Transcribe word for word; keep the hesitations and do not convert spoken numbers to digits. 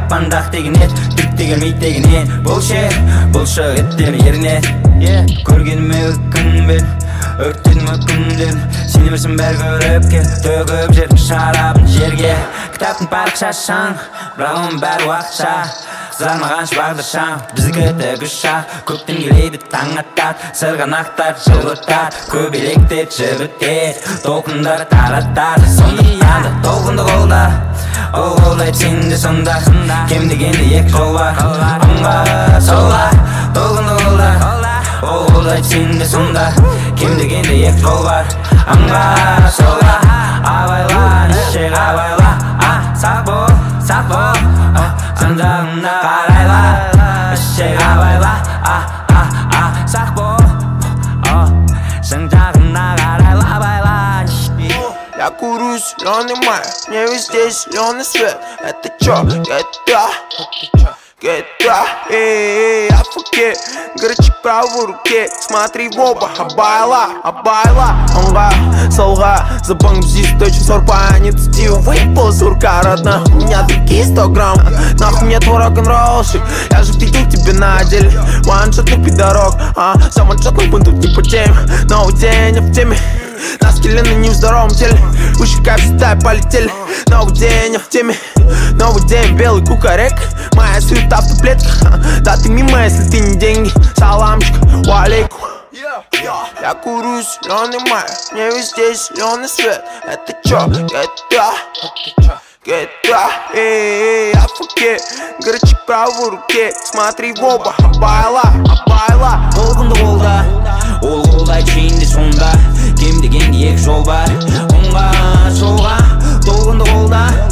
таппандақ деген ет түкте келмейді деген не Бұлшет, бұлшық еттер еріне Көргеніме өкін бер Өктедім өкінден Сен емірсің бәр көріп кел Төгіп жер шарабын жерге Кітаптың парықшашаң Бірақ оның бәрі уақытша Қызармаған шыбағдыршаң Біздікі тігіш шақ Көктен келейді таң аттар Сырғанақтар жылытар Көбелектер жібітер Толқындар таратар Сондықтан толқынды қолда Ол қолдайды сенде сонда Кем дегенде екі жол бар Оңға солға Толқынды қолда Ол қолдайды сенде сонда Кем дегенде екі жол бар Оңға солға Абайла нішек абайла Сақ бол, сақ бол Жан-жағына қарайла Ішек абайла Сақ бол Жан-жағына қарайла абайла Я курю зеленый май, мне везде зеленый свет. Это чё? GTA, GTA, эй, афуке, горячий правой руке. Смотри в оба, абайла, абайла. Онга, солга, забанг здесь точно сорпа, не цитил. Выпал сурка, родна, у меня такие сто грамм. Нахуй мне твой рок-н-роллщик, я же видел тебя на деле. Ваншотный пидорок, а, за ваншотным бунту не по теме. Новый день, я в теме. На скеле, на не в здоровом теле. Уши как всегда полетели. Новый день, я в теме. Новый день, белый кукарек. Моя суета в таблетках. Да ты мимо, если ты не деньги. Саламчик, валейкум. Я курю зеленый май, мне везде зеленый свет. Это чё? GTA, GTA, эй, афуке, горячий правой руке. Смотри в оба, абайла, абайла. Толқынды қолда Ол қолдайды сенде сонда Кем дегенде екі жол бар Оңға солға Толқынды қолда